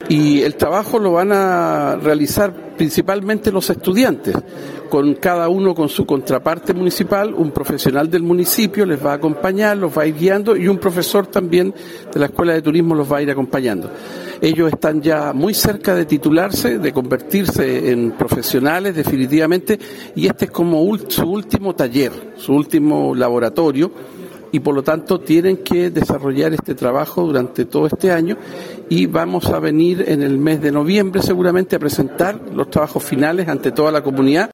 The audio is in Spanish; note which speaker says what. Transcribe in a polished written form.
Speaker 1: Y el trabajo lo van a realizar principalmente los estudiantes, con cada uno con su contraparte municipal, un profesional del municipio les va a acompañar, los va a ir guiando y un profesor también de la Escuela de Turismo los va a ir acompañando. Ellos están ya muy cerca de titularse, de convertirse en profesionales definitivamente, y este es como su último taller, su último laboratorio, y por lo tanto tienen que desarrollar este trabajo durante todo este año, y vamos a venir en el mes de noviembre seguramente a presentar los trabajos finales ante toda la comunidad.